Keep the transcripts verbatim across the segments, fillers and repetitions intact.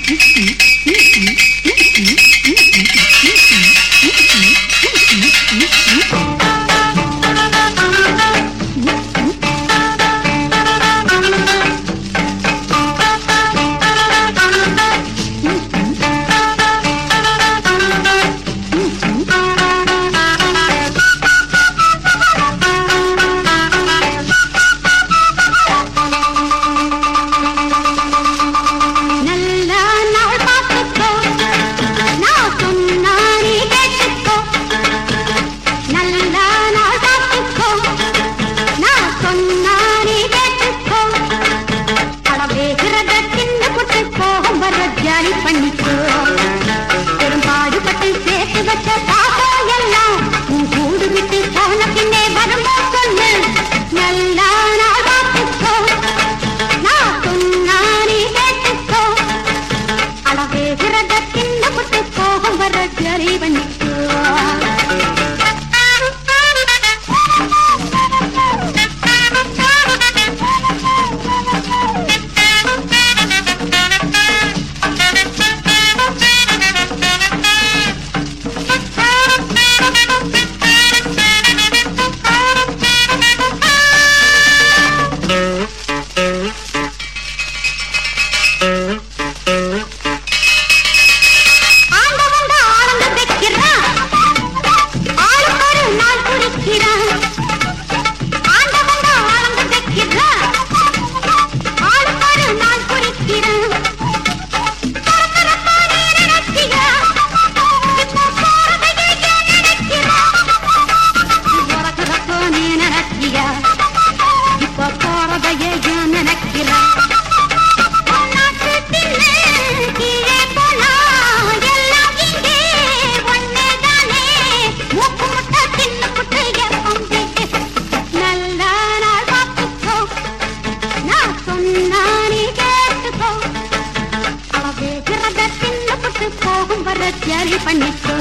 jolly பண்ணிக்கோ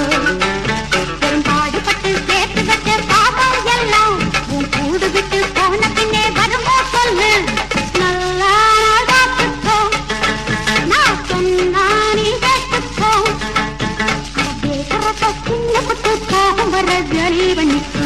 பாடுபட்டு சேர்த்து வச்ச பாவம் எல்லாம் உன் கூடு விட்டு போன பின்னே வருமோ சொல்லு நல்லா காத்துக்கோ நான் சொன்னா நீ கேட்டுக்கோ கேட்கிறப்ப சின்ன புட்டு போகும் வர ஜாலி பண்ணிக்கோ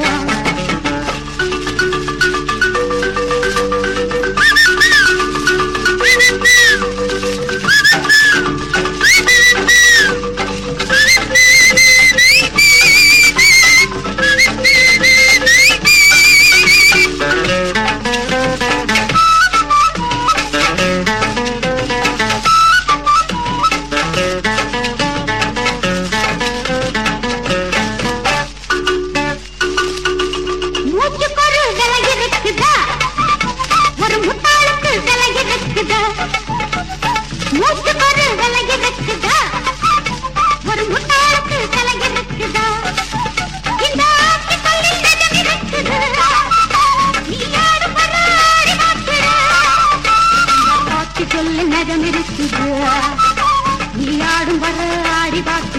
நீயாடும் வர ஆடி பார்த்து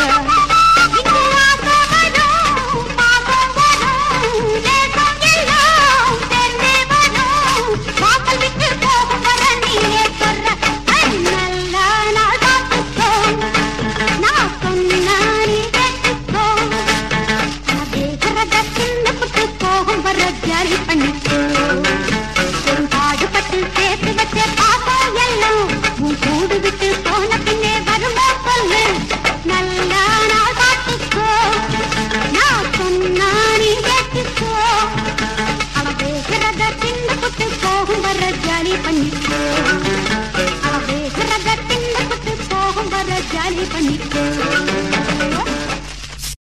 போகும் வர ஜாலி பண்ணிக்கோ பாடுபட்டு சேர்த்து வச்ச பாப்போம் எல்லாம் உன் கூடு விட்டு போன பின்னே வருமா சொல்லு நல்லா நாள் பார்த்துக்கோ நான் சொன்னா நீ கேட்டுக்கோ அவ பேசுறத சின்ன புட்டு போகும் வர ஜாலி பண்ணிக்கோ அவ பேசுறத சின்ன புட்டு போகும் வர ஜாலி பண்ணிக்கோ